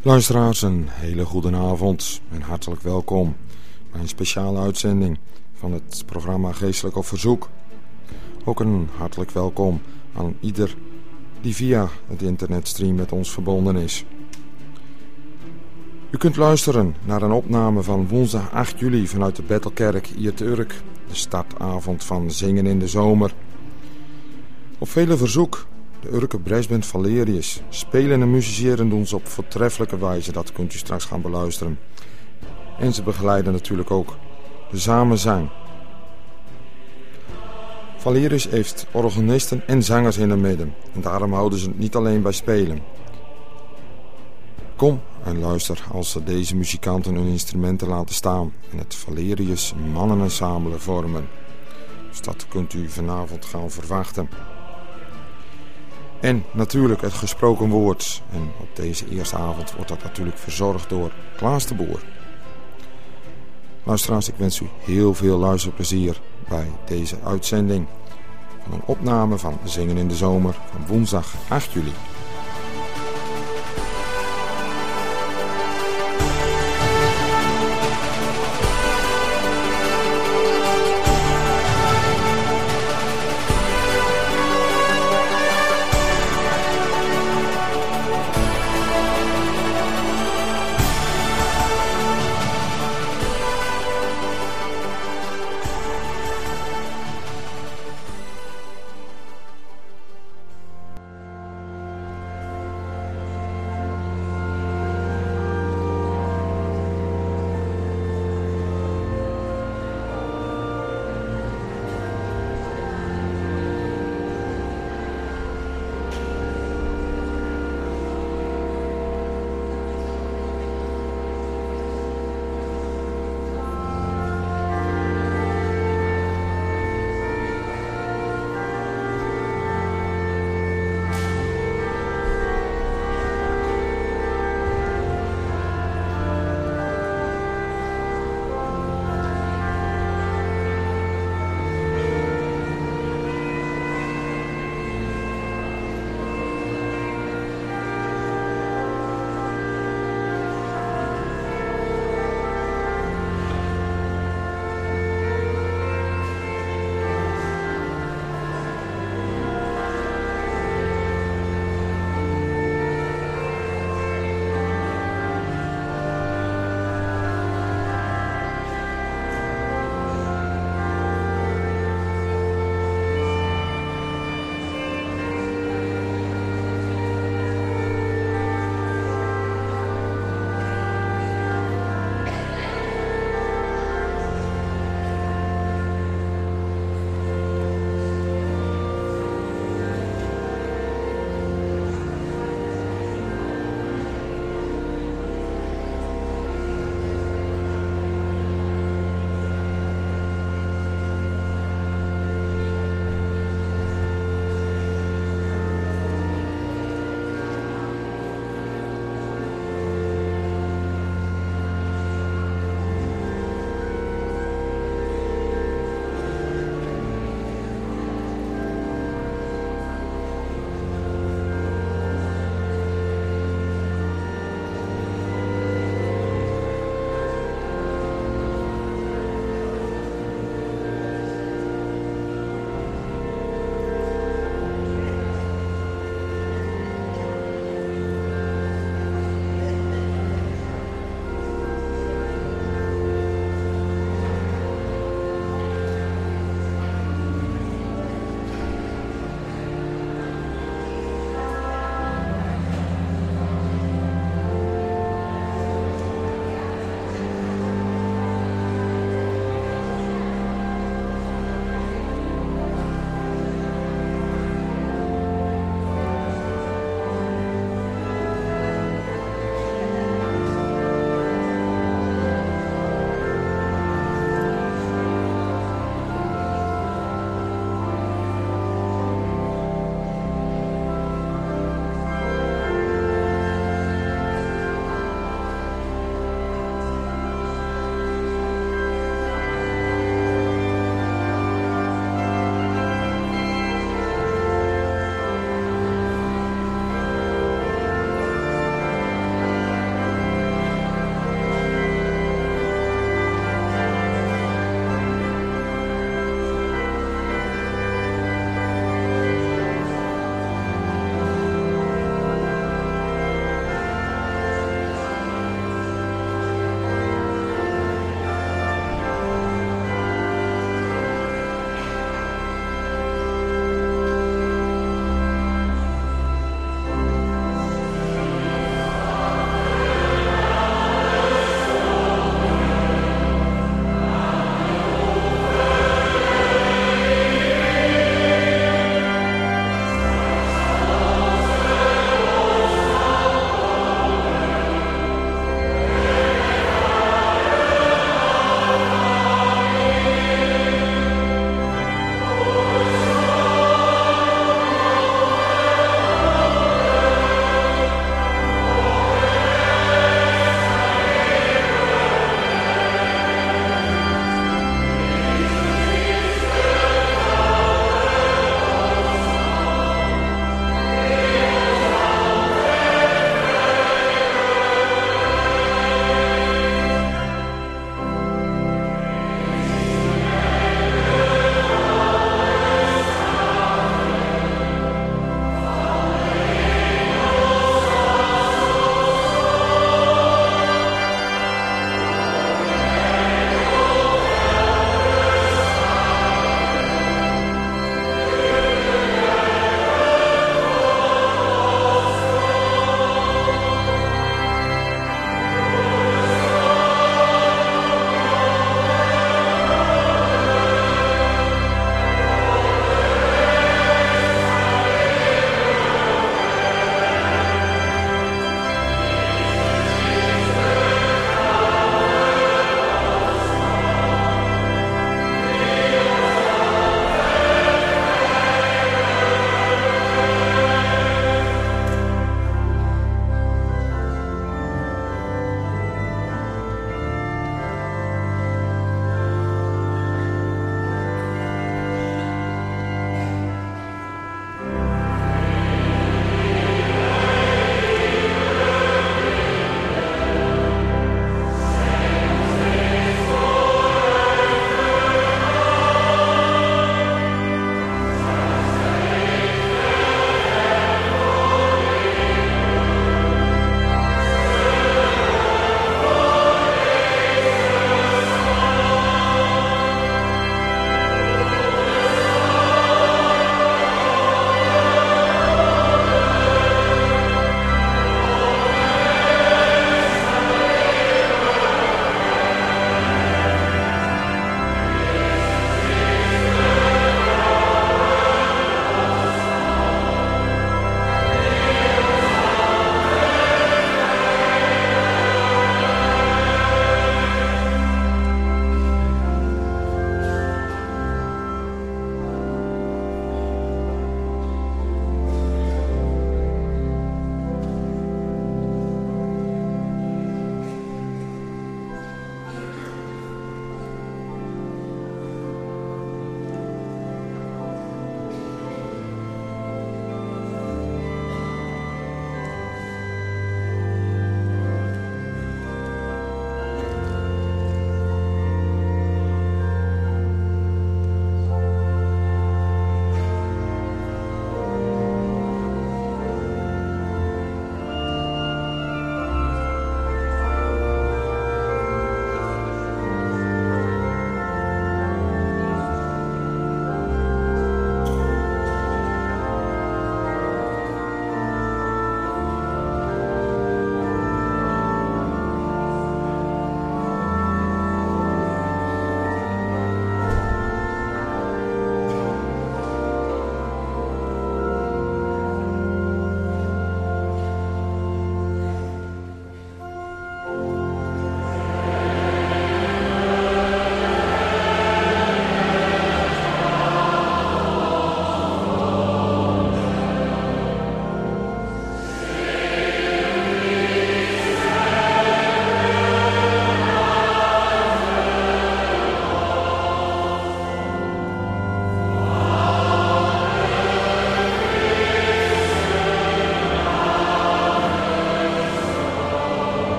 Luisteraars, een hele goede avond en hartelijk welkom bij een speciale uitzending van het programma Geestelijk op Verzoek. Ook een hartelijk welkom aan ieder die via het internetstream met ons verbonden is. U kunt luisteren naar een opname van woensdag 8 juli vanuit de Bethelkerk hier te Urk, de startavond van Zingen in de Zomer. Op vele verzoek. De Urker Brassband Valerius spelen en musiceren doen ze op voortreffelijke wijze. Dat kunt u straks gaan beluisteren. En ze begeleiden natuurlijk ook de samenzang. Valerius heeft organisten en zangers in de midden. En daarom houden ze het niet alleen bij spelen. Kom en luister als ze deze muzikanten hun instrumenten laten staan. En het Valerius Mannenensemble vormen. Dus dat kunt u vanavond gaan verwachten. En natuurlijk het gesproken woord. En op deze eerste avond wordt dat natuurlijk verzorgd door Klaas de Boer. Luisteraars, ik wens u heel veel luisterplezier bij deze uitzending van een opname van Zingen in de Zomer van woensdag 8 juli.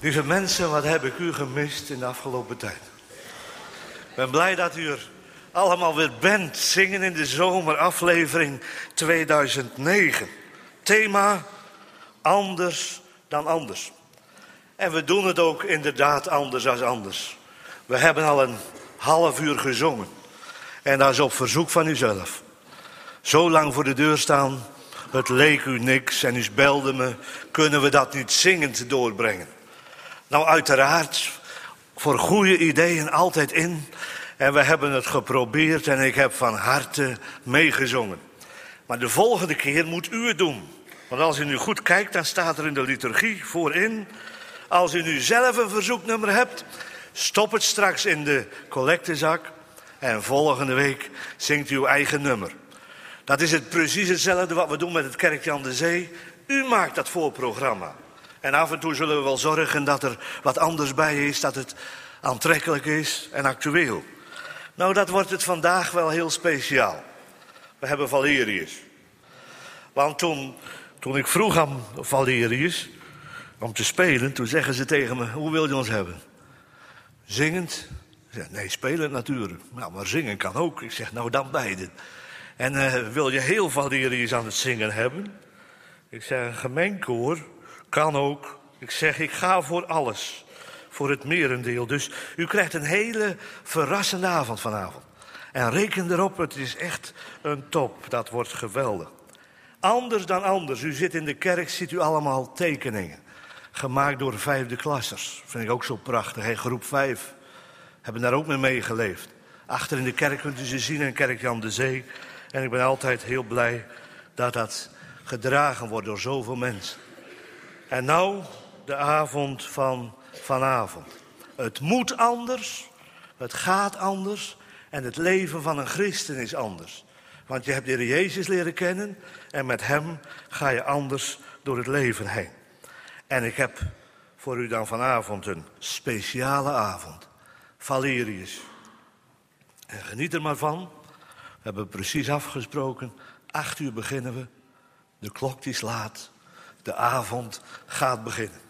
Lieve mensen, wat heb ik u gemist in de afgelopen tijd. Ik ben blij dat u er allemaal weer bent. Zingen in de zomer, aflevering 2009. Thema, anders dan anders. En we doen het ook inderdaad anders dan anders. We hebben al een half uur gezongen. En dat is op verzoek van uzelf. Zo lang voor de deur staan, het leek u niks en u belde me. Kunnen we dat niet zingend doorbrengen? Nou, uiteraard, voor goede ideeën altijd in. En we hebben het geprobeerd en ik heb van harte meegezongen. Maar de volgende keer moet u het doen. Want als u nu goed kijkt, dan staat er in de liturgie voorin. Als u nu zelf een verzoeknummer hebt, stop het straks in de collectezak. En volgende week zingt u uw eigen nummer. Dat is het precies hetzelfde wat we doen met het Kerkje aan de Zee. U maakt dat voorprogramma. En af en toe zullen we wel zorgen dat er wat anders bij is, dat het aantrekkelijk is en actueel. Nou, dat wordt het vandaag wel heel speciaal. We hebben Valerius. Want toen ik vroeg aan Valerius om te spelen, toen zeggen ze tegen me, hoe wil je ons hebben? Zingend? Ik zeg, nee, spelen natuurlijk. Nou, maar zingen kan ook. Ik zeg, nou dan beide. En wil je heel Valerius aan het zingen hebben? Ik zeg, een gemengkoor kan ook. Ik zeg, ik ga voor alles. Voor het merendeel. Dus u krijgt een hele verrassende avond vanavond. En reken erop, het is echt een top. Dat wordt geweldig. Anders dan anders. U zit in de kerk, ziet u allemaal tekeningen. Gemaakt door 5e klassers. Vind ik ook zo prachtig. Hè? Groep 5. Hebben daar ook mee meegeleefd. Achter in de kerk kunt u ze zien in Kerkje aan de Zee. En ik ben altijd heel blij dat dat gedragen wordt door zoveel mensen. En nou de avond van vanavond. Het moet anders, het gaat anders en het leven van een christen is anders. Want je hebt de Heer Jezus leren kennen en met hem ga je anders door het leven heen. En ik heb voor u dan vanavond een speciale avond. Valerius. En geniet er maar van. We hebben precies afgesproken. 8 uur beginnen we. De klok die slaat. De avond gaat beginnen.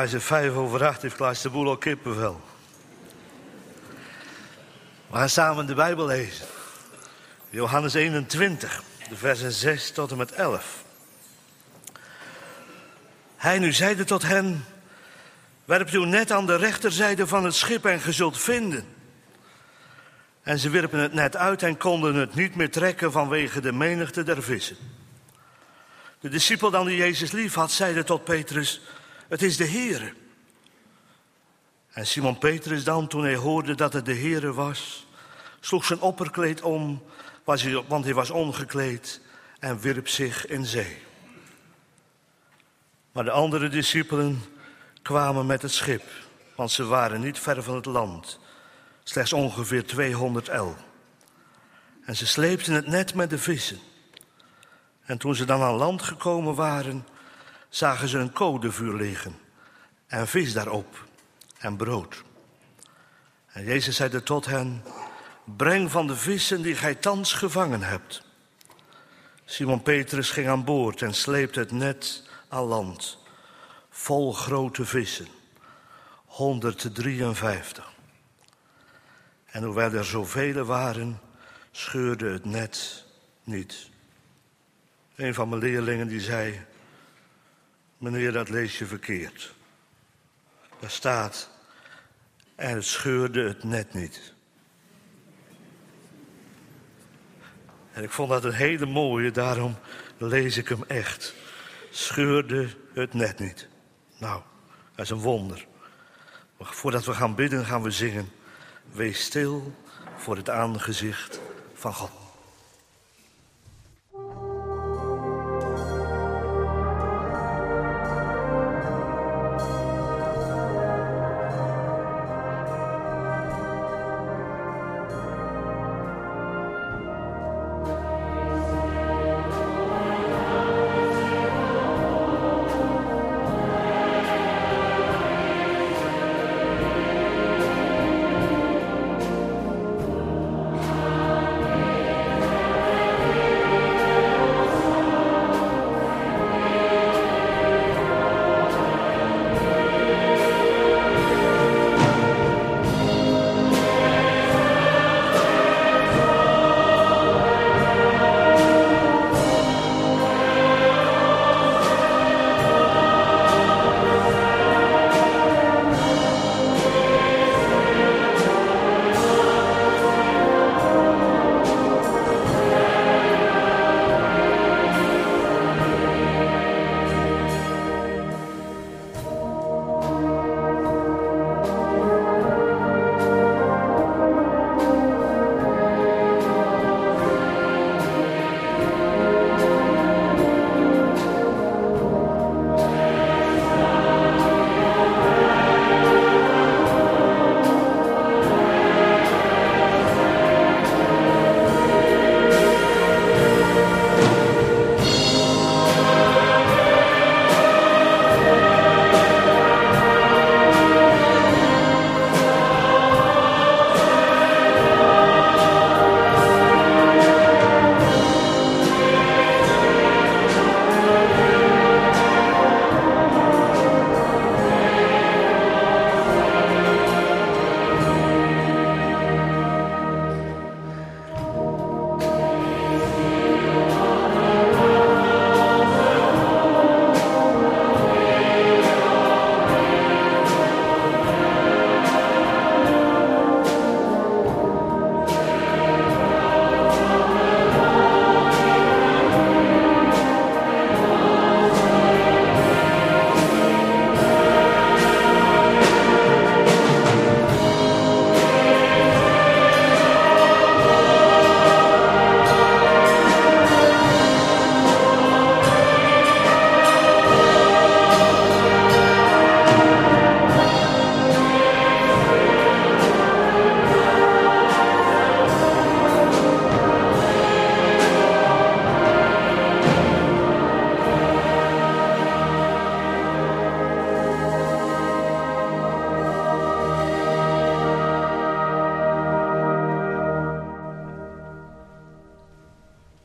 mij is het 7:05, heeft Klaas de Boel al kippenvel. We gaan samen de Bijbel lezen. Johannes 21, de versen 6 tot en met 11. Hij nu zeide tot hen: werpt uw net aan de rechterzijde van het schip en ge zult vinden. En ze wierpen het net uit en konden het niet meer trekken vanwege de menigte der vissen. De discipel dan die Jezus lief had, zeide tot Petrus: het is de Heere. En Simon Petrus dan, toen hij hoorde dat het de Heere was, sloeg zijn opperkleed om, want hij was ongekleed, en wierp zich in zee. Maar de andere discipelen kwamen met het schip, want ze waren niet ver van het land, slechts ongeveer 200 el. En ze sleepten het net met de vissen. En toen ze dan aan land gekomen waren, zagen ze een kodevuur liggen en vis daarop en brood. En Jezus zeide tot hen: breng van de vissen die gij thans gevangen hebt. Simon Petrus ging aan boord en sleepte het net aan land, vol grote vissen, 153. En hoewel er zoveel waren, scheurde het net niet. Een van mijn leerlingen die zei: meneer, dat lees je verkeerd. Daar staat: en het scheurde het net niet. En ik vond dat een hele mooie, daarom lees ik hem echt. Scheurde het net niet. Nou, dat is een wonder. Maar voordat we gaan bidden, gaan we zingen: wees stil voor het aangezicht van God.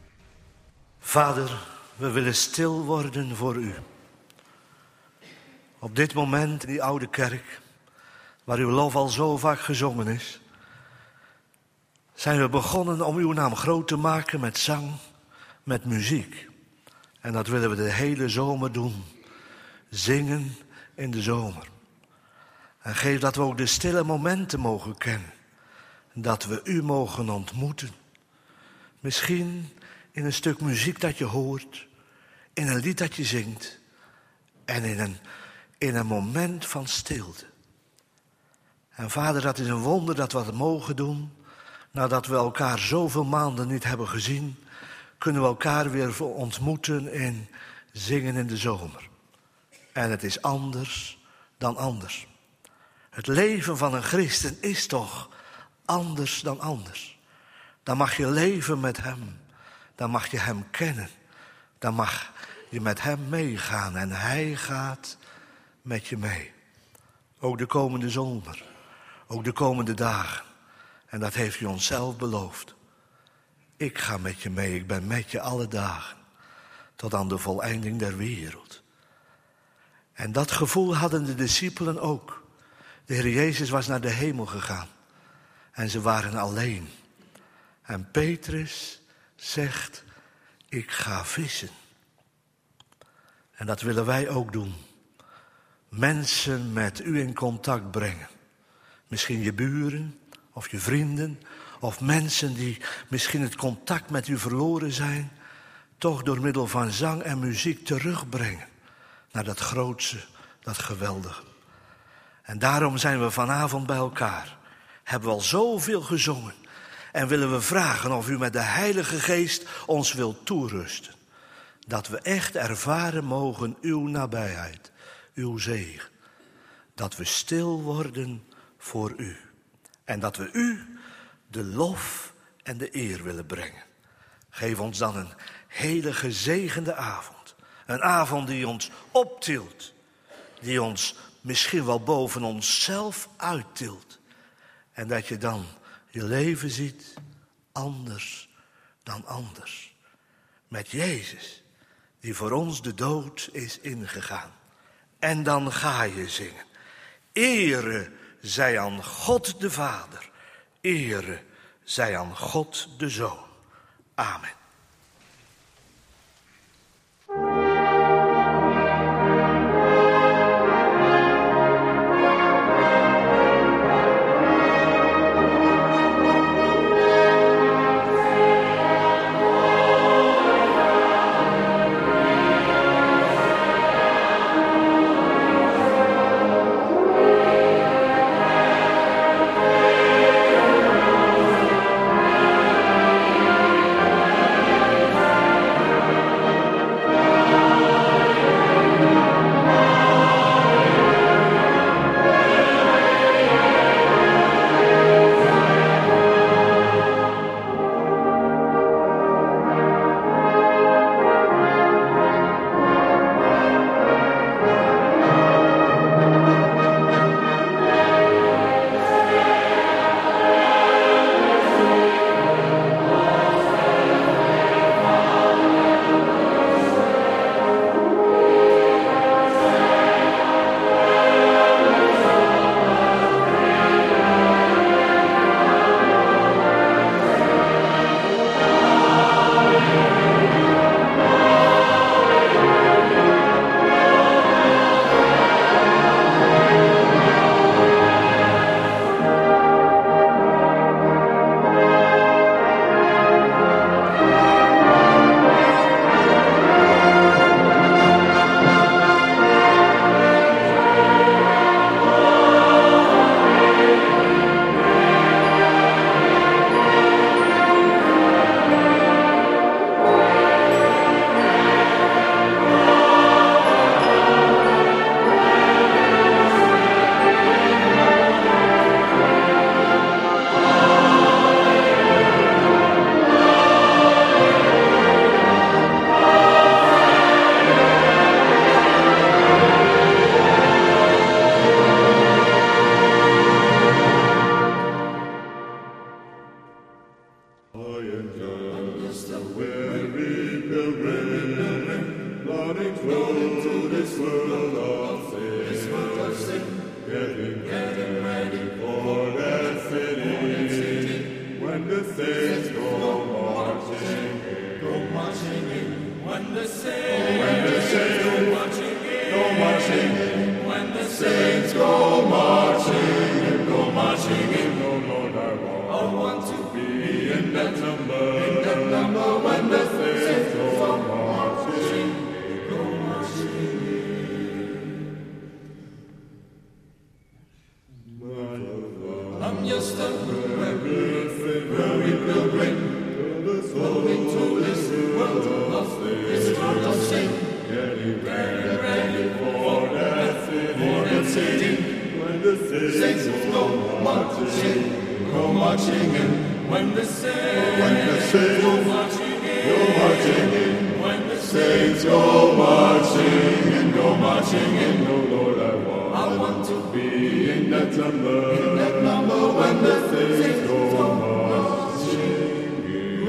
Vader, we willen stil worden voor u. Op dit moment in die oude kerk, waar uw lof al zo vaak gezongen is, zijn we begonnen om uw naam groot te maken met zang, met muziek. En dat willen we de hele zomer doen. Zingen in de zomer. En geef dat we ook de stille momenten mogen kennen. Dat we u mogen ontmoeten. Misschien in een stuk muziek dat je hoort. In een lied dat je zingt. En in een moment van stilte. En Vader, dat is een wonder dat we dat mogen doen. Nadat we elkaar zoveel maanden niet hebben gezien, kunnen we elkaar weer ontmoeten in zingen in de zomer. En het is anders dan anders. Het leven van een christen is toch anders dan anders. Dan mag je leven met hem. Dan mag je hem kennen. Dan mag je met hem meegaan. En hij gaat met je mee. Ook de komende zomer. Ook de komende dagen. En dat heeft u ons zelf beloofd. Ik ga met je mee. Ik ben met je alle dagen. Tot aan de voleinding der wereld. En dat gevoel hadden de discipelen ook. De Heer Jezus was naar de hemel gegaan. En ze waren alleen. En Petrus zegt, ik ga vissen. En dat willen wij ook doen. Mensen met u in contact brengen. Misschien je buren of je vrienden. Of mensen die misschien het contact met u verloren zijn. Toch door middel van zang en muziek terugbrengen. Naar dat grootste, dat geweldige. En daarom zijn we vanavond bij elkaar. Hebben we al zoveel gezongen. En willen we vragen of u met de Heilige Geest ons wilt toerusten. Dat we echt ervaren mogen uw nabijheid, uw zegen. Dat we stil worden voor u. En dat we u de lof en de eer willen brengen. Geef ons dan een hele gezegende avond. Een avond die ons optilt. Die ons misschien wel boven onszelf uittilt. En dat je dan je leven ziet anders dan anders. Met Jezus, die voor ons de dood is ingegaan. En dan ga je zingen. Ere zij aan God de Vader. Ere zij aan God de Zoon. Amen. Running through this world of sin. Getting ready for that city. When the saints go marching in. When the saints go marching in. When the saints go marching in. Oh Lord, I want to be in that number. When the saints go marching in. I'm just a weary pilgrim, going to this world of sin, getting ready for that city. When the saints go marching in. When the saints go marching in. When the saints go marching in. Oh Lord, I want to be in that number when the saints go marching in.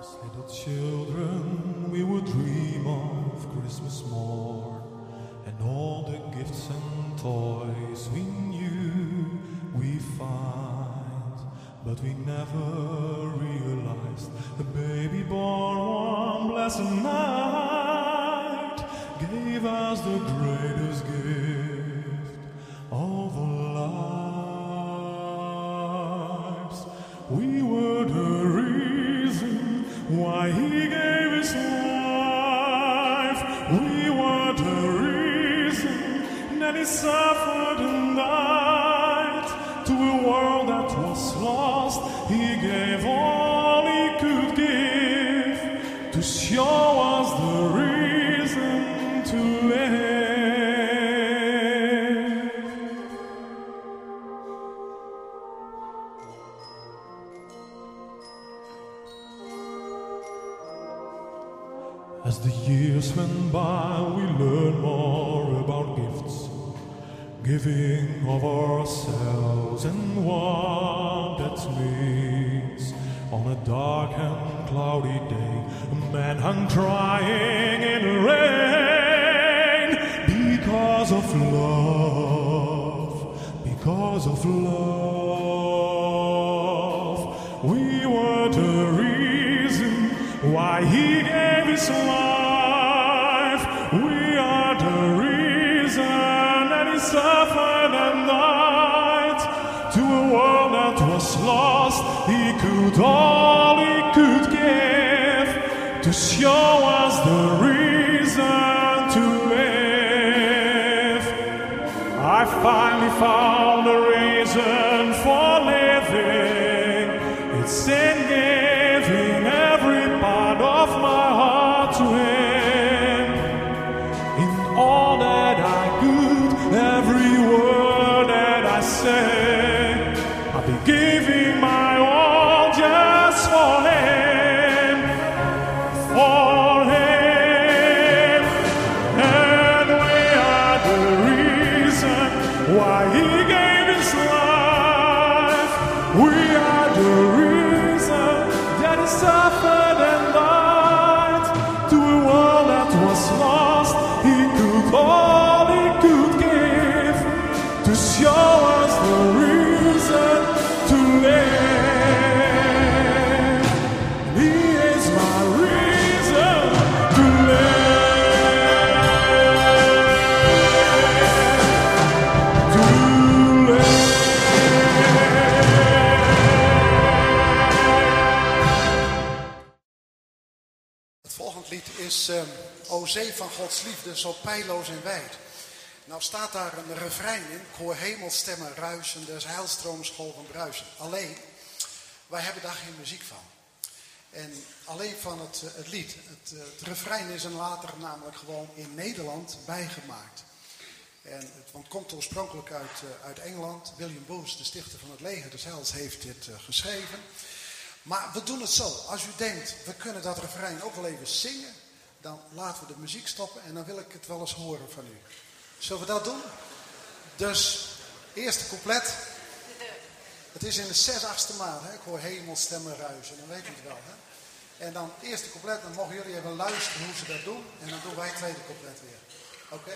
As little children, we would dream of Christmas morn, and all the gifts and toys we knew we find. But we never realized a baby born one blessed night gave us the greatest gift of our lives. We were the reason why he gave his life. We were the reason that he suffered and died. To a world that was lost, he gave all he could give to show us the reason to live. As the years went by, we learned more about gifts, giving of ourselves and what that means. On a dark and cloudy day, a man hung crying in the rain because of love, because of love. We were the reason why he gave his life. We are the reason that he suffered and died. To a world that was lost, he could all he could give to show us the reason to live. I finally found the reason for living. It's in giving every part of my heart to him. In all that I could, every word that I say, I'll be giving my all just for him, for him. And we are the reason why he gave his life. We are the reason that he suffered and died. To a world that was lost, he could all he could give to show us the reason to live. He is my reason to live. To live. Het volgende lied is O Zee van Gods liefde, zo peilloos en wijd. Nou staat daar een refrein in. Ik hoor hemelstemmen ruisen, dus heilstroomsgolven bruisen. Alleen, wij hebben daar geen muziek van. En alleen van het lied. Het refrein is er later namelijk gewoon in Nederland bijgemaakt. Want het komt oorspronkelijk uit Engeland. William Booth, de stichter van het leger des Heils, heeft dit geschreven. Maar we doen het zo. Als u denkt, we kunnen dat refrein ook wel even zingen, dan laten we de muziek stoppen en dan wil ik het wel eens horen van u. Zullen we dat doen? Dus, eerste couplet. Het is in de 6/8 maat. Hè? Ik hoor hemelstemmen ruisen, dan weet u het wel. Hè? En dan het eerste couplet, dan mogen jullie even luisteren hoe ze dat doen. En dan doen wij het tweede couplet weer. Oké?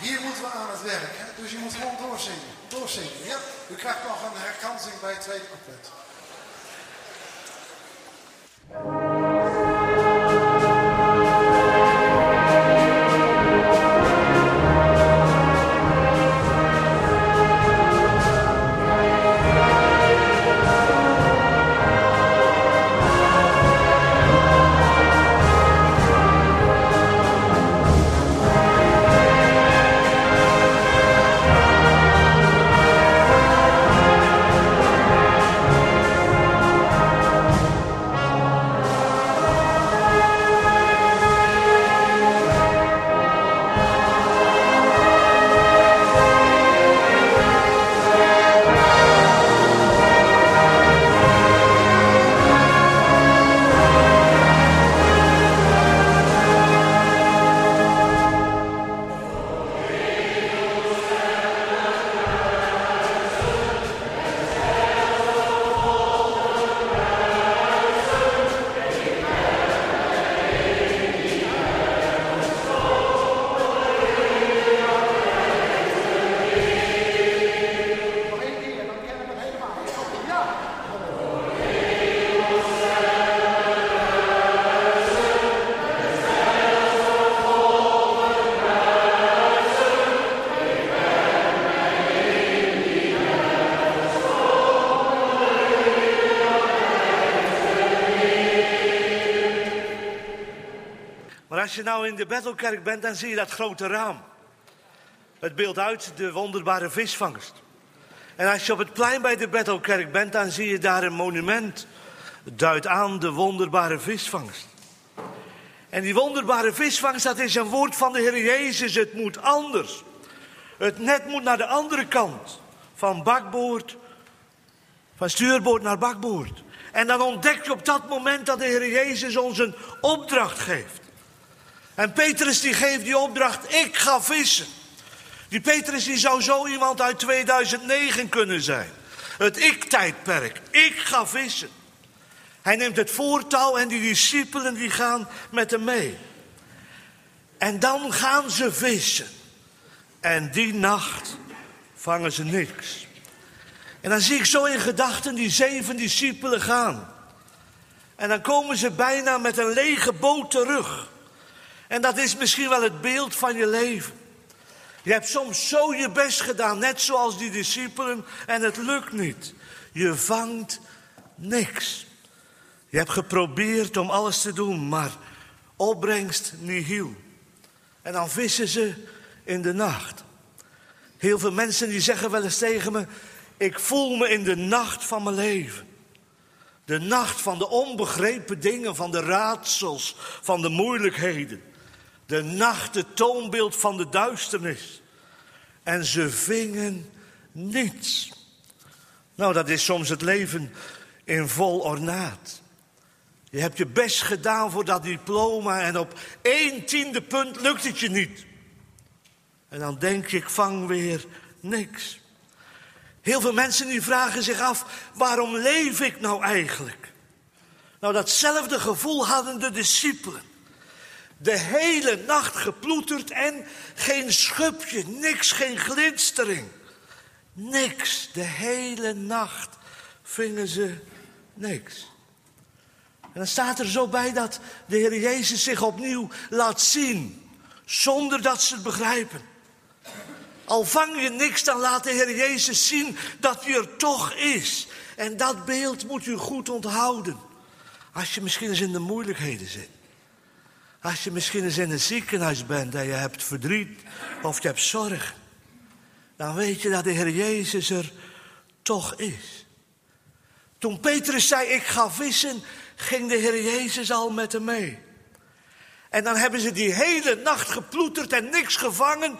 Hier moeten we aan het werk, hè? Dus je moet gewoon doorzingen. Ja? U krijgt nog een herkansing bij het tweede couplet. Als je nou in de Bethelkerk bent, dan zie je dat grote raam. Het beeldt uit de wonderbare visvangst. En als je op het plein bij de Bethelkerk bent, dan zie je daar een monument. Het duidt aan de wonderbare visvangst. En die wonderbare visvangst, dat is een woord van de Heer Jezus. Het moet anders. Het net moet naar de andere kant. Van bakboord, van stuurboord naar bakboord. En dan ontdek je op dat moment dat de Heer Jezus ons een opdracht geeft. En Petrus die geeft die opdracht, ik ga vissen. Die Petrus die zou zo iemand uit 2009 kunnen zijn. Het ik-tijdperk, ik ga vissen. Hij neemt het voortouw en die discipelen die gaan met hem mee. En dan gaan ze vissen. En die nacht vangen ze niks. En dan zie ik zo in gedachten die 7 discipelen gaan. En dan komen ze bijna met een lege boot terug. En dat is misschien wel het beeld van je leven. Je hebt soms zo je best gedaan, net zoals die discipelen, en het lukt niet. Je vangt niks. Je hebt geprobeerd om alles te doen, maar opbrengst nihil. En dan vissen ze in de nacht. Heel veel mensen die zeggen wel eens tegen me, ik voel me in de nacht van mijn leven. De nacht van de onbegrepen dingen, van de raadsels, van de moeilijkheden. De nacht, het toonbeeld van de duisternis. En ze vingen niets. Nou, dat is soms het leven in vol ornaat. Je hebt je best gedaan voor dat diploma en op 1/10 punt lukt het je niet. En dan denk je, ik vang weer niks. Heel veel mensen die vragen zich af, waarom leef ik nou eigenlijk? Nou, datzelfde gevoel hadden de discipelen. De hele nacht geploeterd en geen schubje, niks, geen glinstering. Niks, de hele nacht vingen ze niks. En dan staat er zo bij dat de Heer Jezus zich opnieuw laat zien, zonder dat ze het begrijpen. Al vang je niks, dan laat de Heer Jezus zien dat hij er toch is. En dat beeld moet u goed onthouden. Als je misschien eens in de moeilijkheden zit. Als je misschien eens in een ziekenhuis bent en je hebt verdriet of je hebt zorg. Dan weet je dat de Heer Jezus er toch is. Toen Petrus zei, ik ga vissen, ging de Heer Jezus al met hem mee. En dan hebben ze die hele nacht geploeterd en niks gevangen.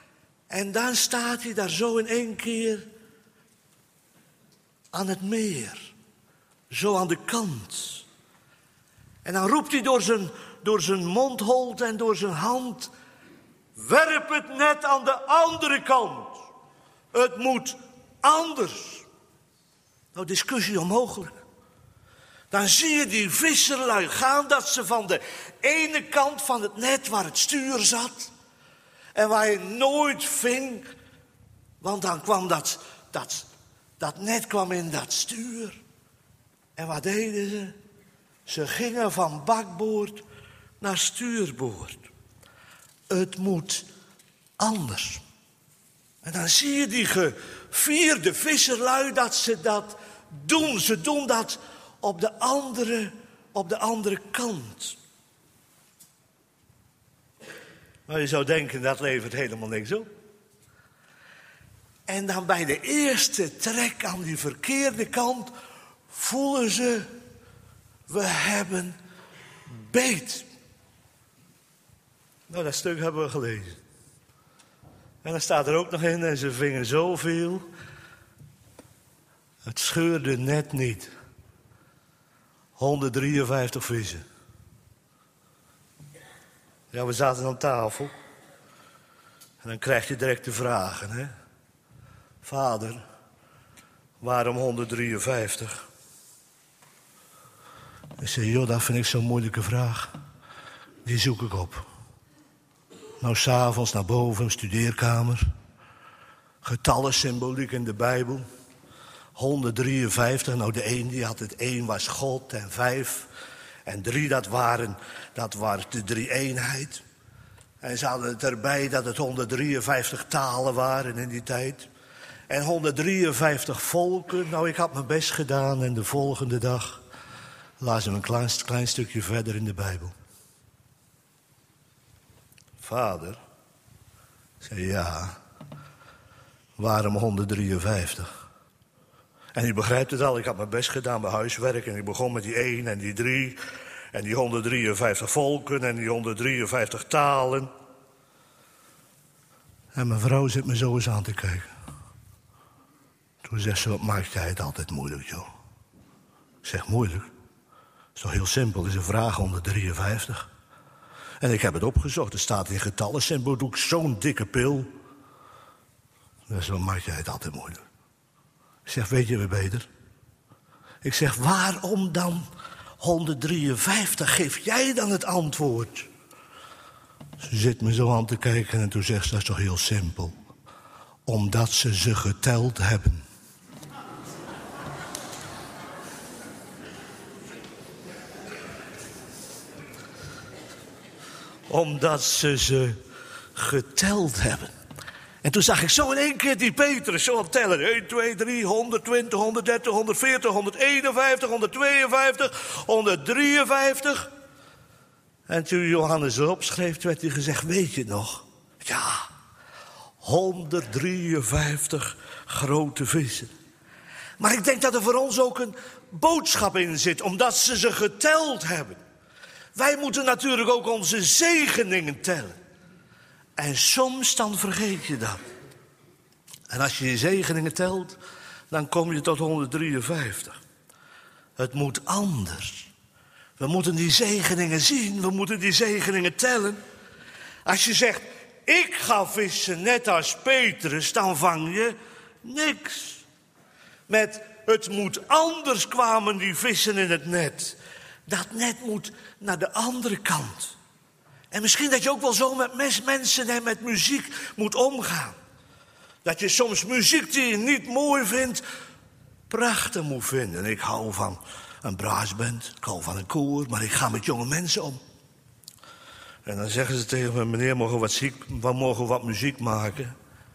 En dan staat hij daar zo in één keer aan het meer. Zo aan de kant. En dan roept hij door zijn mondholte en door zijn hand. Werp het net aan de andere kant. Het moet anders. Nou, discussie onmogelijk. Dan zie je die visserlui gaan dat ze van de ene kant van het net waar het stuur zat. En waar je nooit ving, want dan kwam dat net kwam in dat stuur. En wat deden ze? Ze gingen van bakboord naar stuurboord. Het moet anders. En dan zie je die gevierde visserlui dat ze dat doen. Ze doen dat op de andere kant. Maar je zou denken, dat levert helemaal niks op. En dan bij de eerste trek aan die verkeerde kant voelen ze, we hebben beet. Nou, dat stuk hebben we gelezen. En dan staat er ook nog in, en ze vingen zoveel. Het scheurde net niet. 153 vissen. Ja, we zaten aan tafel. En dan krijg je direct de vragen, hè. Vader, waarom 153? Ik zei, joh, dat vind ik zo'n moeilijke vraag. Die zoek ik op. Nou, 's avonds naar boven, een studeerkamer. Getallen symboliek in de Bijbel. 153, nou de een die had het 1 was God en 5 en 3 dat waren de drie-eenheid. En ze hadden het erbij dat het 153 talen waren in die tijd. En 153 volken. Nou, ik had mijn best gedaan en de volgende dag lazen we een klein stukje verder in de Bijbel. Vader, zei ja, waarom 153? En u begrijpt het al, ik had mijn best gedaan bij huiswerk en ik begon met die 1 en die 3 en die 153 volken en die 153 talen. En mijn vrouw zit me zo eens aan te kijken. Toen zegt ze, wat maakt jij het altijd moeilijk, joh? Ik zeg, moeilijk? Dat is toch heel simpel, het is een vraag 153. En ik heb het opgezocht, er staat in getallen symboliek zo'n dikke pil. Dus wat maakt jij het altijd moeilijk? Ik zeg, weet je weer beter? Ik zeg, waarom dan 153? Geef jij dan het antwoord? Ze zit me zo aan te kijken en toen zegt ze, dat is toch heel simpel. Omdat ze geteld hebben. Omdat ze geteld hebben. En toen zag ik zo in één keer die Petrus zo op tellen. 1, 2, 3, 120, 130, 140, 151, 152, 153. En toen Johannes erop schreef, werd hij gezegd, weet je het nog? Ja, 153 grote vissen. Maar ik denk dat er voor ons ook een boodschap in zit, omdat ze geteld hebben. Wij moeten natuurlijk ook onze zegeningen tellen. En soms dan vergeet je dat. En als je je zegeningen telt, dan kom je tot 153. Het moet anders. We moeten die zegeningen zien, we moeten die zegeningen tellen. Als je zegt, ik ga vissen net als Petrus, dan vang je niks. Met het moet anders kwamen die vissen in het net. Dat net moet naar de andere kant. En misschien dat je ook wel zo met mensen en met muziek moet omgaan. Dat je soms muziek die je niet mooi vindt, prachtig moet vinden. Ik hou van een braasband, ik hou van een koor, maar ik ga met jonge mensen om. En dan zeggen ze tegen me, meneer, we mogen wat muziek maken.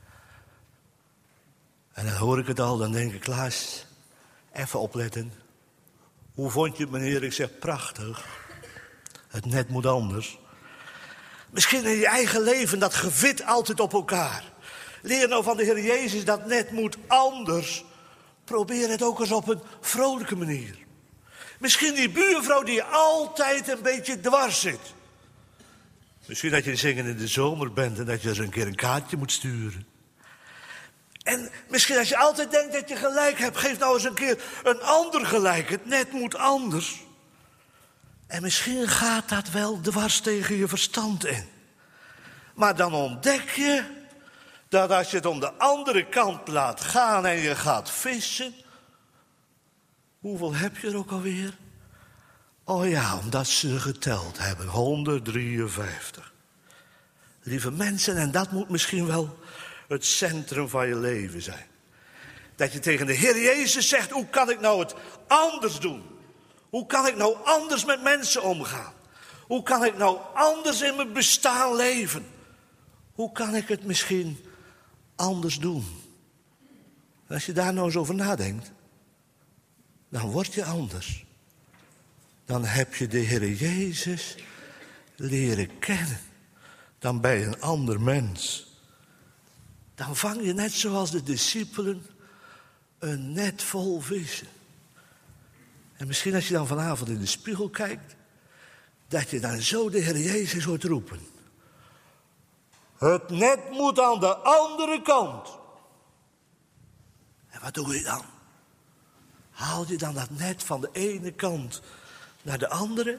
En dan hoor ik het al, dan denk ik, Klaas, even opletten. Hoe vond je het, meneer? Ik zeg, prachtig. Het net moet anders. Misschien in je eigen leven, dat gevit altijd op elkaar. Leer nou van de Heer Jezus, dat net moet anders. Probeer het ook eens op een vrolijke manier. Misschien die buurvrouw die altijd een beetje dwars zit. Misschien dat je zingen in de zomer bent en dat je er een keer een kaartje moet sturen. En misschien als je altijd denkt dat je gelijk hebt, geef nou eens een keer een ander gelijk. Het net moet anders. En misschien gaat dat wel dwars tegen je verstand in. Maar dan ontdek je dat als je het om de andere kant laat gaan en je gaat vissen. Hoeveel heb je er ook alweer? Oh ja, omdat ze geteld hebben, 153. Lieve mensen, en dat moet misschien wel het centrum van je leven zijn. Dat je tegen de Heer Jezus zegt, hoe kan ik nou het anders doen? Hoe kan ik nou anders met mensen omgaan? Hoe kan ik nou anders in mijn bestaan leven? Hoe kan ik het misschien anders doen? En als je daar nou eens over nadenkt, dan word je anders. Dan heb je de Heer Jezus leren kennen. Dan ben je een ander mens. Dan vang je net zoals de discipelen een net vol vissen. En misschien als je dan vanavond in de spiegel kijkt, dat je dan zo de Heer Jezus hoort roepen. Het net moet aan de andere kant. En wat doe je dan? Haal je dan dat net van de ene kant naar de andere?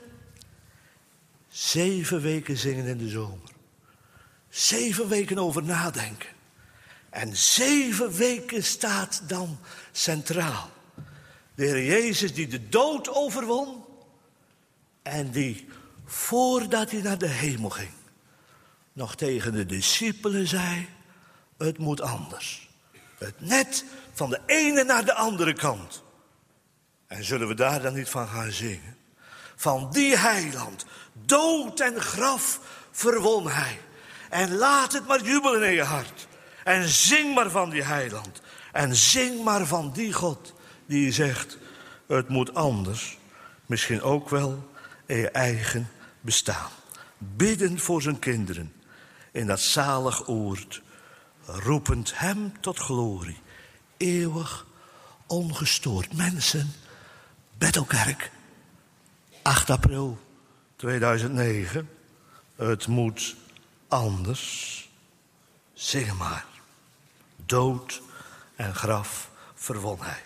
7 weken zingen in de zomer. 7 weken over nadenken. En 7 weken staat dan centraal. De Heer Jezus die de dood overwon. En die, voordat hij naar de hemel ging, nog tegen de discipelen zei, het moet anders. Het net van de ene naar de andere kant. En zullen we daar dan niet van gaan zingen? Van die heiland, dood en graf verwon hij. En laat het maar jubelen in je hart. En zing maar van die heiland. En zing maar van die God die zegt, het moet anders. Misschien ook wel in je eigen bestaan. Biddend voor zijn kinderen in dat zalig oord. Roepend hem tot glorie. Eeuwig ongestoord. Mensen, Bethelkerk, 8 april 2009. Het moet anders. Zing maar. Dood en graf verwon hij.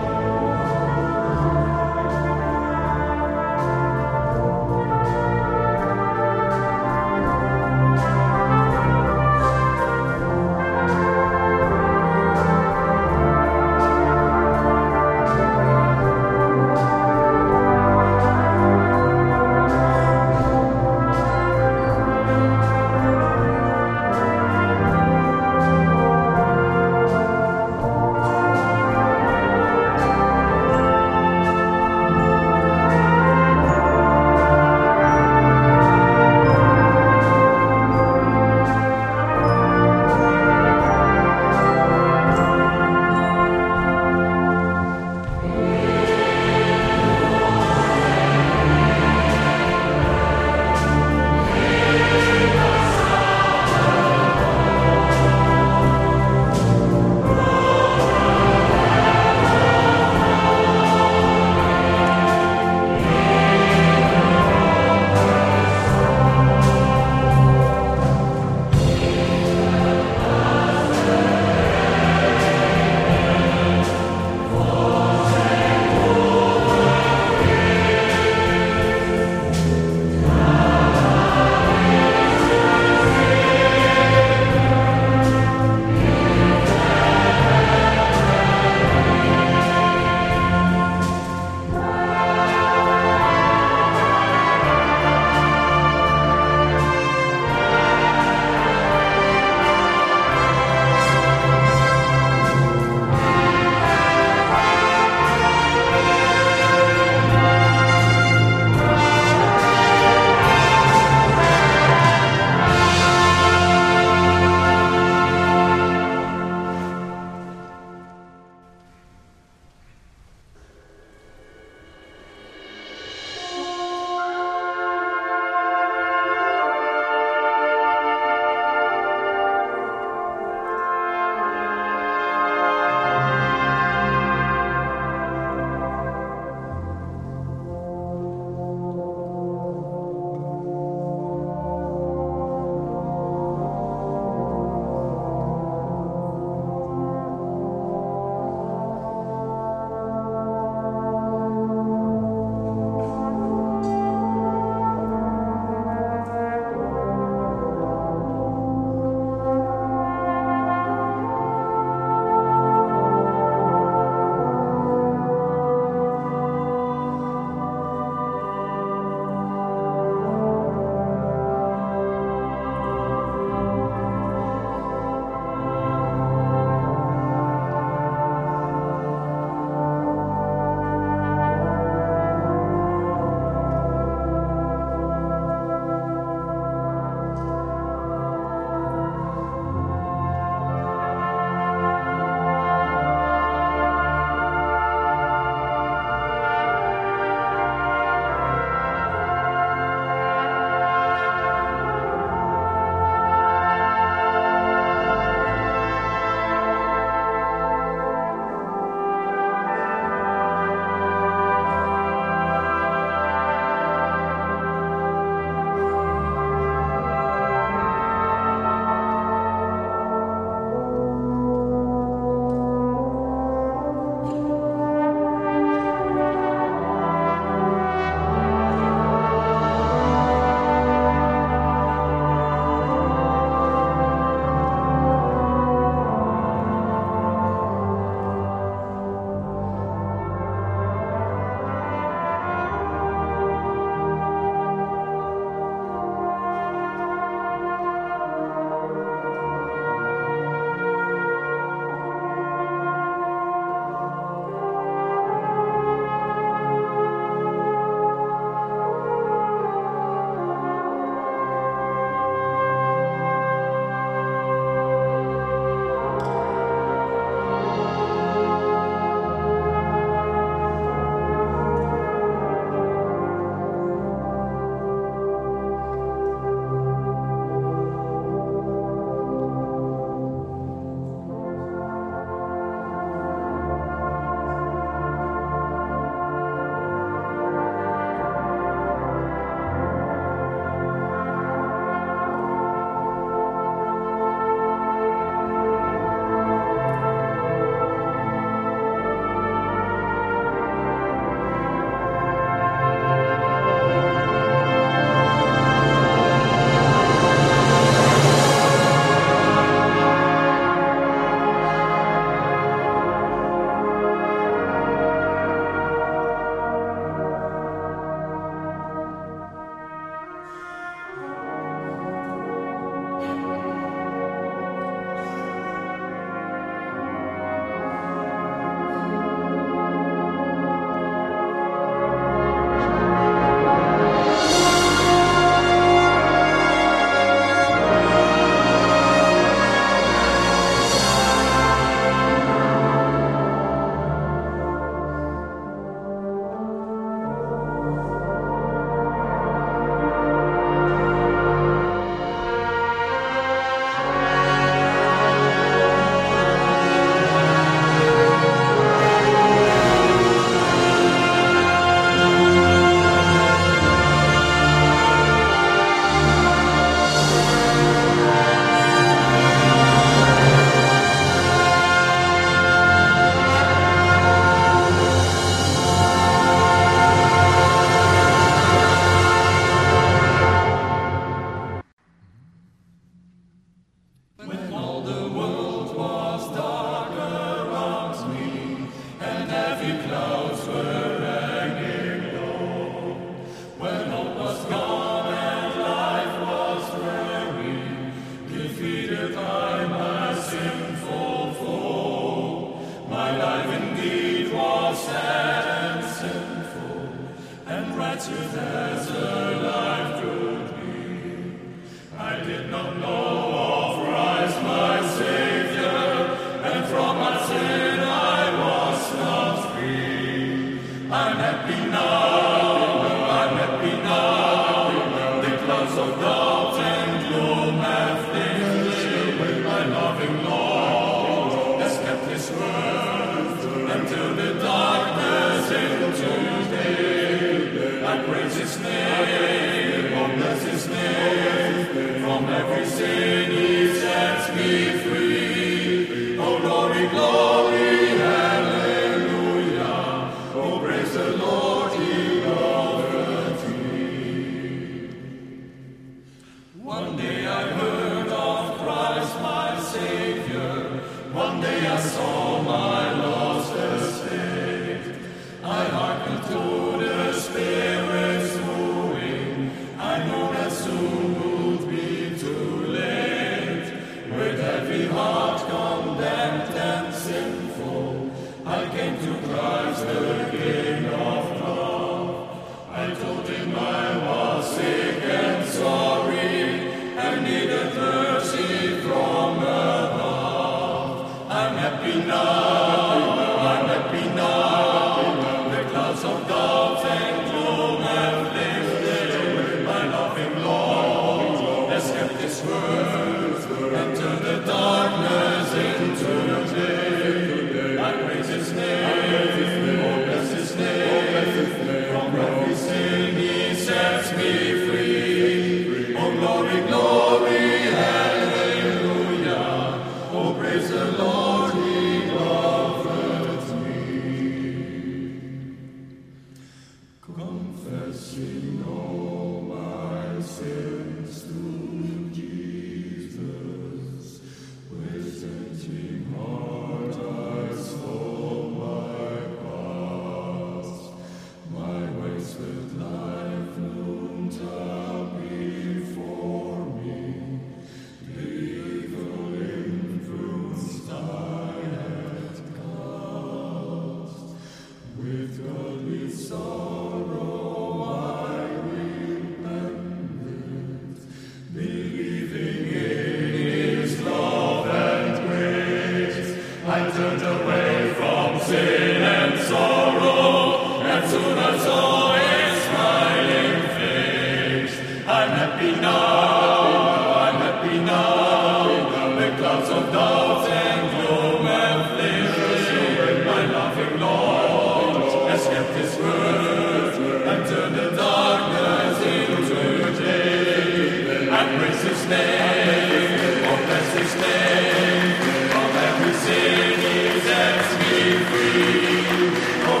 Oh,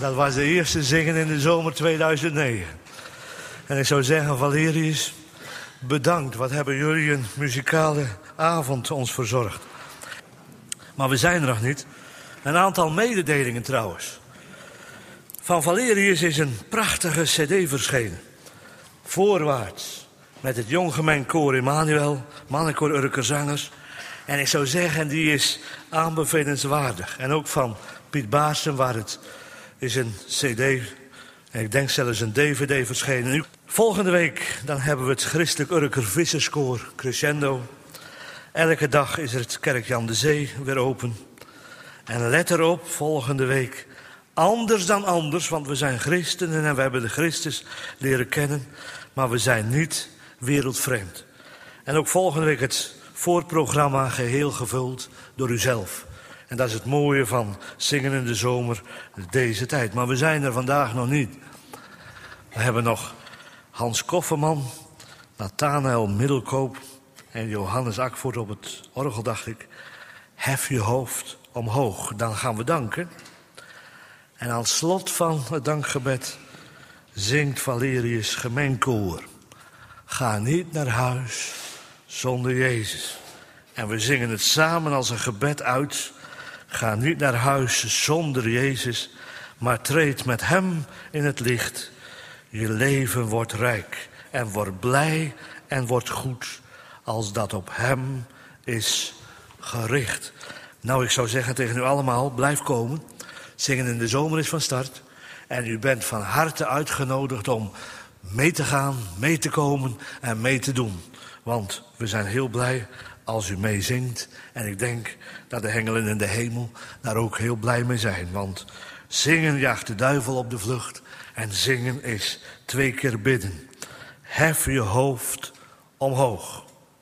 Dat was de eerste zingen in de zomer 2009. En ik zou zeggen, Valerius, bedankt. Wat hebben jullie een muzikale avond ons verzorgd. Maar we zijn er nog niet. Een aantal mededelingen trouwens. Van Valerius is een prachtige cd verschenen. Voorwaarts. Met het jonggemeen koor Emmanuel, mannenkoor Urker Zangers. En ik zou zeggen, die is aanbevelenswaardig. En ook van Piet Baassen, waar het is een cd, en ik denk zelfs een dvd verschenen. Nu, volgende week dan hebben we het Christelijk Urker Visserskoor Crescendo. Elke dag is er het Kerk Jan de Zee weer open. En let erop, volgende week, anders dan anders, want we zijn christenen en we hebben de Christus leren kennen. Maar we zijn niet wereldvreemd. En ook volgende week het voorprogramma geheel gevuld door uzelf. En dat is het mooie van zingen in de zomer deze tijd. Maar we zijn er vandaag nog niet. We hebben nog Hans Kofferman, Nathanael Middelkoop en Johannes Akvoort op het orgel, dacht ik. Hef je hoofd omhoog, dan gaan we danken. En aan het slot van het dankgebed zingt Valerius gemeenkoor. Ga niet naar huis zonder Jezus. En we zingen het samen als een gebed uit. Ga niet naar huis zonder Jezus, maar treed met hem in het licht. Je leven wordt rijk en wordt blij en wordt goed, als dat op hem is gericht. Nou, ik zou zeggen tegen u allemaal, blijf komen. Zingen in de zomer is van start. En u bent van harte uitgenodigd om mee te gaan, mee te komen en mee te doen. Want we zijn heel blij als u meezingt. En ik denk dat de engelen in de hemel daar ook heel blij mee zijn. Want zingen jaagt de duivel op de vlucht. En zingen is 2 keer bidden. Hef je hoofd omhoog.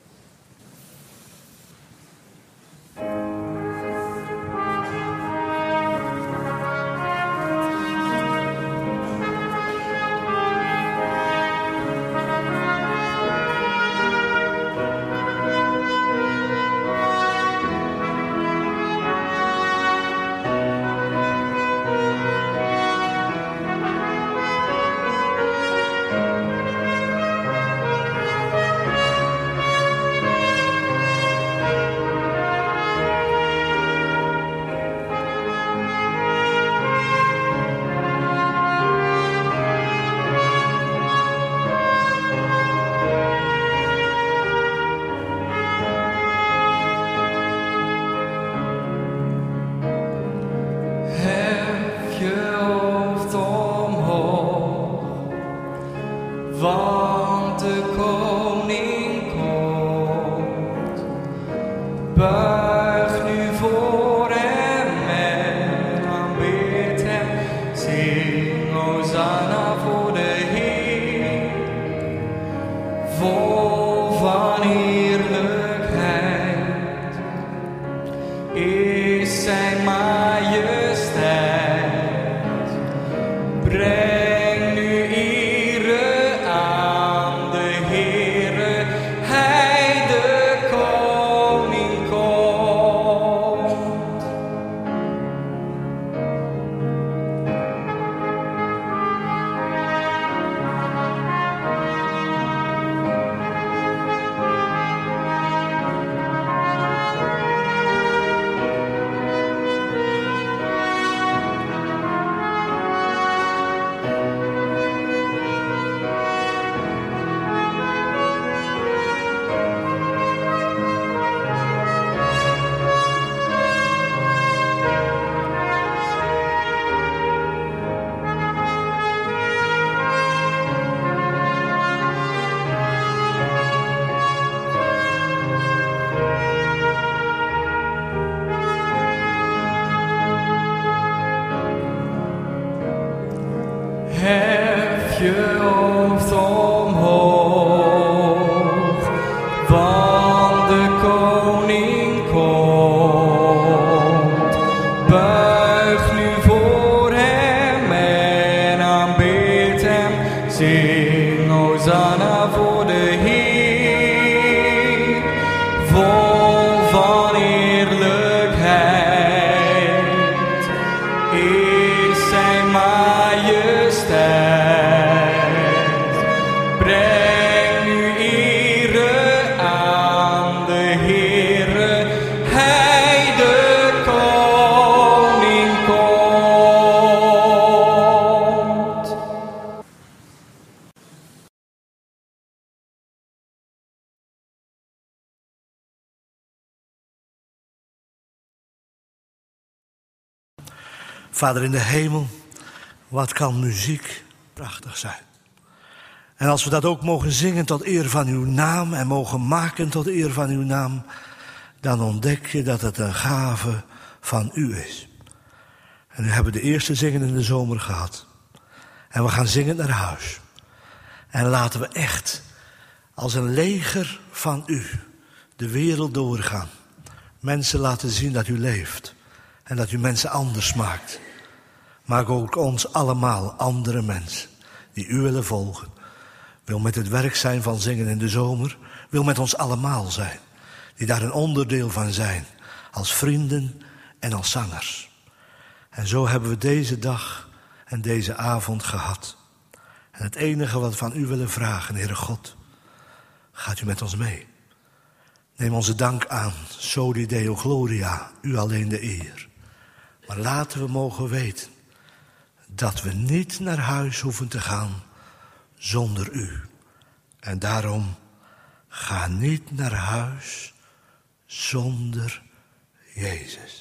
Want de koning komt. Buig nu voor hem en aanbid hem. Zing Hosanna voor de Heer. Vol van heerlijkheid is zijn majesteit. Breng nu ere aan de Heere, Hij de koning komt. Vader in de hemel, wat kan muziek prachtig zijn. En als we dat ook mogen zingen tot eer van uw naam en mogen maken tot eer van uw naam, dan ontdek je dat het een gave van u is. En nu hebben we de eerste zingen in de zomer gehad. En we gaan zingen naar huis. En laten we echt als een leger van u de wereld doorgaan. Mensen laten zien dat u leeft. En dat u mensen anders maakt. Maak ook ons allemaal andere mensen die u willen volgen. Wil met het werk zijn van zingen in de zomer. Wil met ons allemaal zijn. Die daar een onderdeel van zijn. Als vrienden en als zangers. En zo hebben we deze dag en deze avond gehad. En het enige wat we van u willen vragen, Heere God. Gaat u met ons mee. Neem onze dank aan. Soli Deo Gloria. U alleen de eer. Maar laten we mogen weten dat we niet naar huis hoeven te gaan zonder u. En daarom, ga niet naar huis zonder Jezus.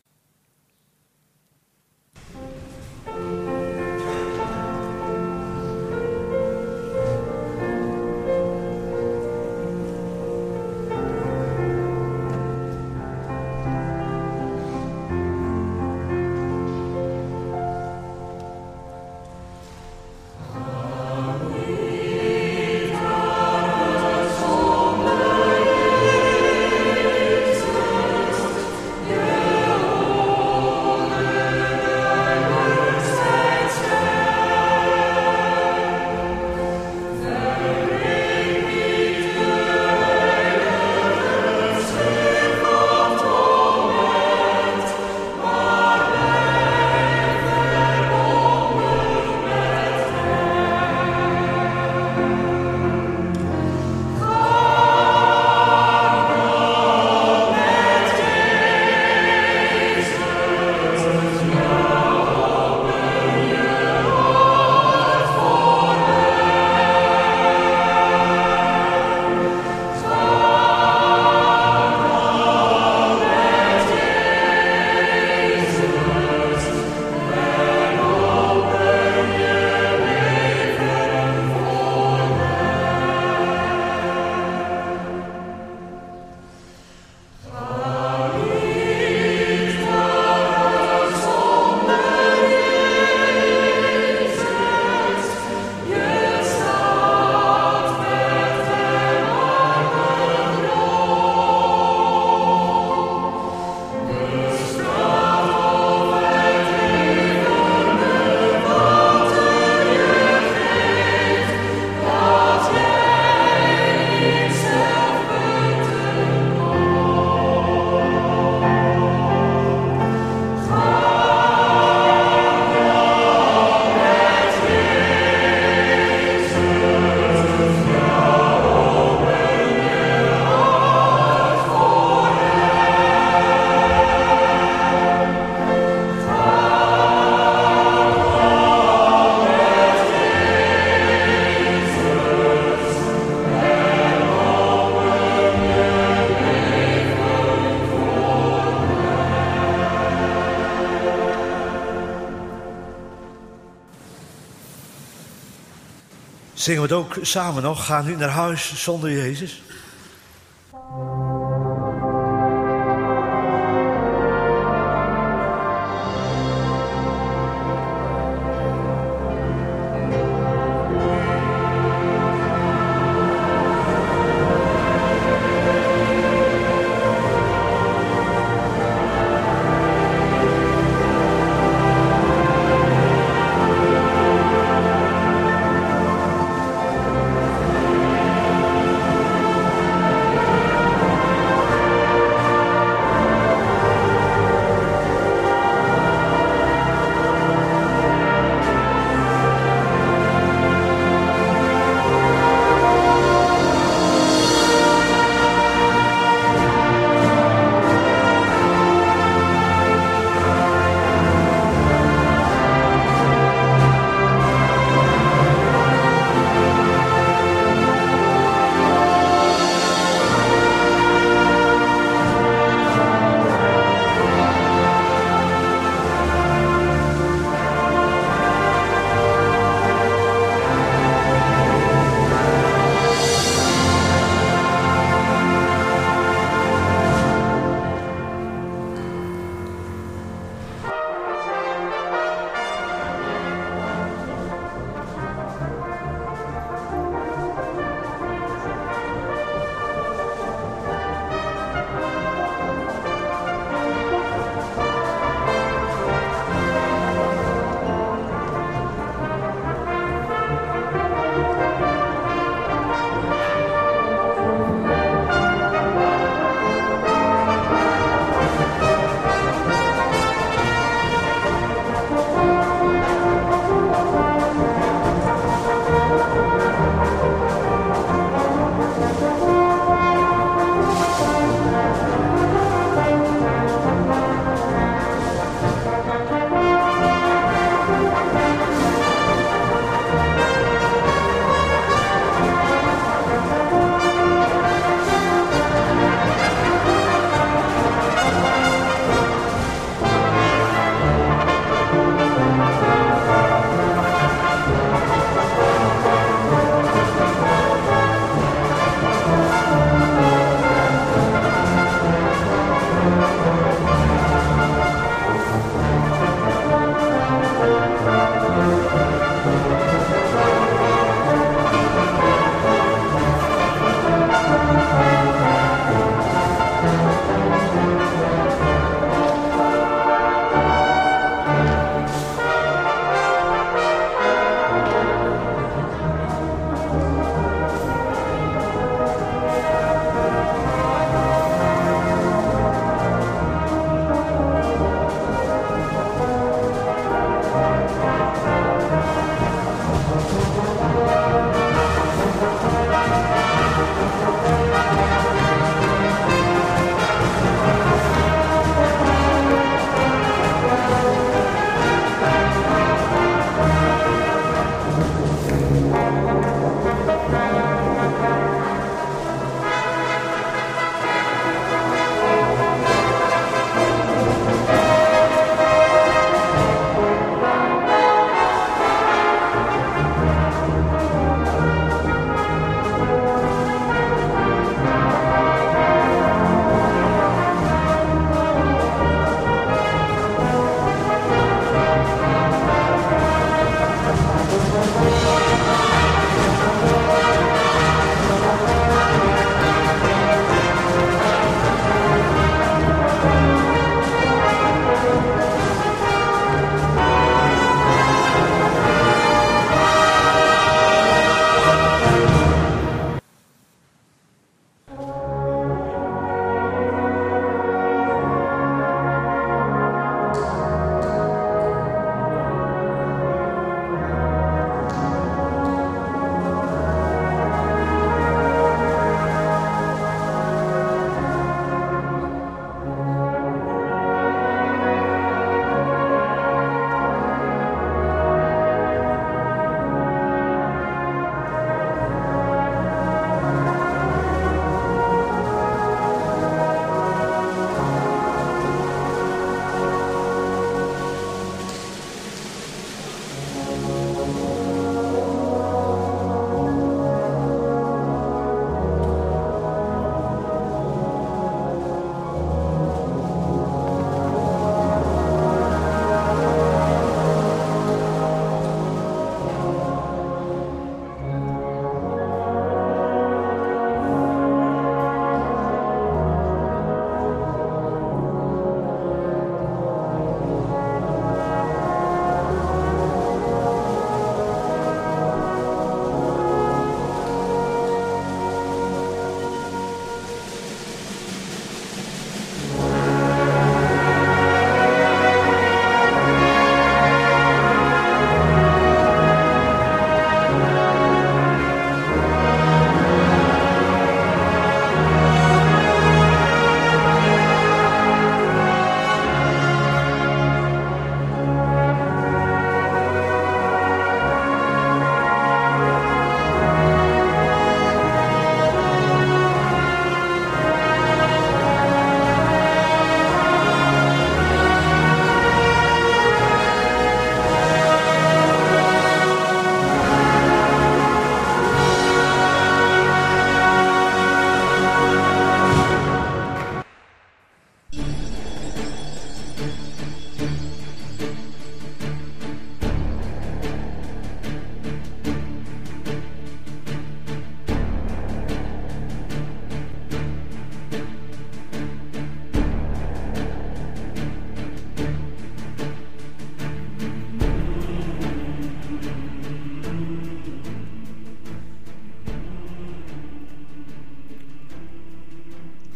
Zingen we het ook samen nog? Ga niet naar huis zonder Jezus.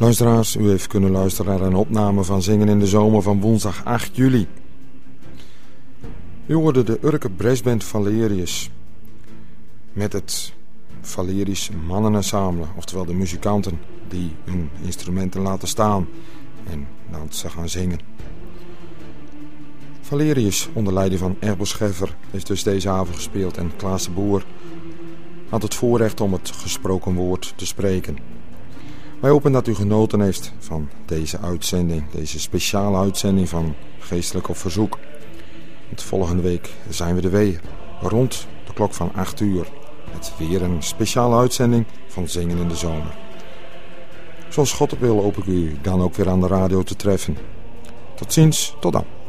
Luisteraars, u heeft kunnen luisteren naar een opname van Zingen in de Zomer van woensdag 8 juli. U hoorde de Urke Brassband Valerius met het Valerisch Mannenensemble, oftewel de muzikanten die hun instrumenten laten staan en dan ze gaan zingen. Valerius, onder leiding van Erbo Scheffer, heeft dus deze avond gespeeld en Klaas de Boer had het voorrecht om het gesproken woord te spreken. Wij hopen dat u genoten heeft van deze uitzending, deze speciale uitzending van Geestelijk op Verzoek. Want volgende week zijn we er weer, rond de klok van 8 uur. Met weer een speciale uitzending van Zingen in de Zomer. Zoals God het wil hoop ik u dan ook weer aan de radio te treffen. Tot ziens, tot dan.